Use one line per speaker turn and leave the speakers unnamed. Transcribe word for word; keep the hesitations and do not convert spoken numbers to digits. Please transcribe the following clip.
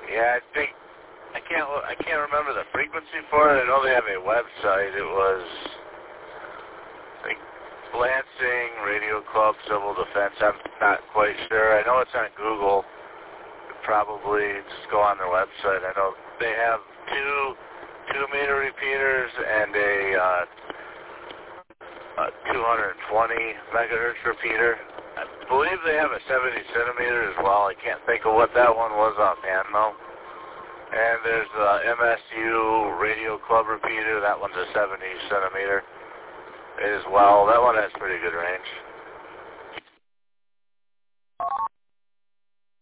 Yeah, I think I can't I can't remember the frequency for it. I know they have a website. It was I think Lansing Radio Club Civil Defense. I'm not quite sure. I know it's on Google. Probably just go on their website. I know they have two two meter repeaters and a, uh, a two hundred twenty megahertz repeater. I believe they have a seventy centimeter as well. I can't think of what that one was offhand though. And there's the M S U Radio Club repeater. That one's a seventy centimeter as well. That one has pretty good range.